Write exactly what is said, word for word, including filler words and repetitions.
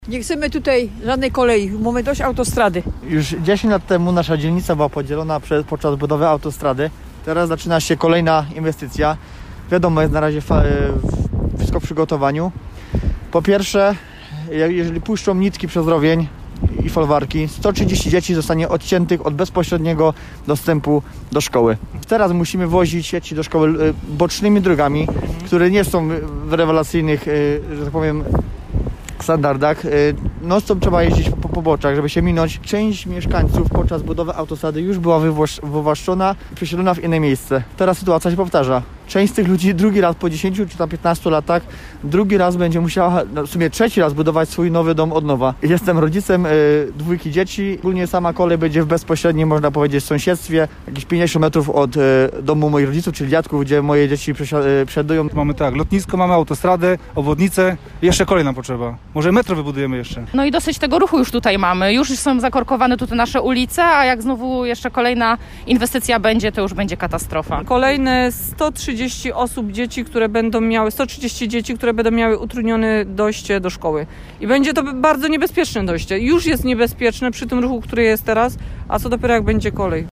Nie chcemy tutaj żadnej kolei, mamy dość autostrady. Już dziesięć lat temu nasza dzielnica była podzielona przez, podczas budowy autostrady. Teraz zaczyna się kolejna inwestycja. Wiadomo, jest na razie fa- wszystko w przygotowaniu. Po pierwsze, jeżeli puszczą nitki przez rowień i folwarki, sto trzydzieści dzieci zostanie odciętych od bezpośredniego dostępu do szkoły. Teraz musimy wozić dzieci do szkoły bocznymi drogami, które nie są w rewelacyjnych, że tak powiem, standardach. No stop trzeba jeździć po poboczach, żeby się minąć. Część mieszkańców podczas budowy autostrady już była wywłaszczona, przesiedlona w inne miejsce. Teraz sytuacja się powtarza. Część z tych ludzi drugi raz po dziesięciu czy tam piętnastu latach, drugi raz będzie musiała, no w sumie trzeci raz budować swój nowy dom od nowa. Jestem rodzicem y, dwójki dzieci. Ogólnie sama kolej będzie w bezpośrednim, można powiedzieć, sąsiedztwie, jakieś pięćdziesiąt metrów od y, domu moich rodziców, czyli dziadków, gdzie moje dzieci y, przesiadują. Mamy tak, lotnisko, mamy autostradę, obwodnicę, jeszcze kolej nam potrzeba. Może metro wybudujemy jeszcze. No i dosyć tego ruchu już tutaj mamy. Już są zakorkowane tutaj nasze ulice, a jak znowu jeszcze kolejna inwestycja będzie, to już będzie katastrofa. Kolejne sto trzydzieści osób, dzieci, które będą miały, sto trzydzieści dzieci, które będą miały utrudnione dojście do szkoły. I będzie to bardzo niebezpieczne dojście. Już jest niebezpieczne przy tym ruchu, który jest teraz, a co dopiero jak będzie kolej.